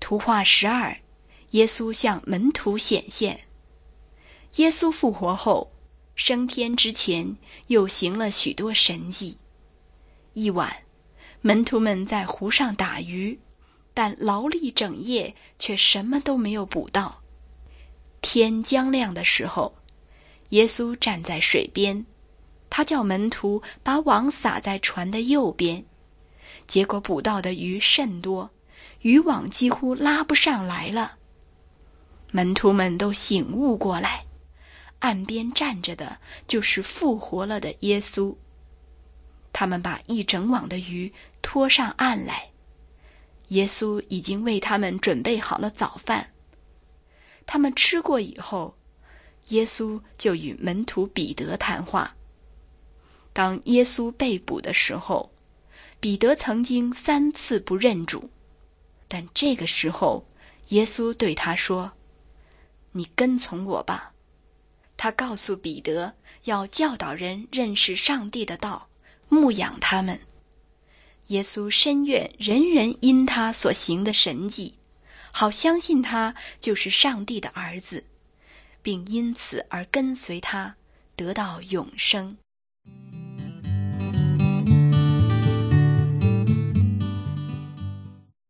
图画12，耶稣向门徒显现。耶稣复活后，升天之前又行了许多神迹。一晚，门徒们在湖上打鱼，但劳力整夜，却什么都没有捕到。天将亮的时候，耶稣站在水边，他叫门徒把网撒在船的右边，结果捕到的鱼甚多，渔网几乎拉不上来了。门徒们都醒悟过来，岸边站着的就是复活了的耶稣。他们把一整网的鱼拖上岸来，耶稣已经为他们准备好了早饭。他们吃过以后，耶稣就与门徒彼得谈话。当耶稣被捕的时候，彼得曾经3次不认主，但这个时候耶稣对他说：你跟从我吧。他告诉彼得要教导人认识上帝的道，牧养他们。耶稣深愿人人因他所行的神迹，好相信他就是上帝的儿子，并因此而跟随他，得到永生。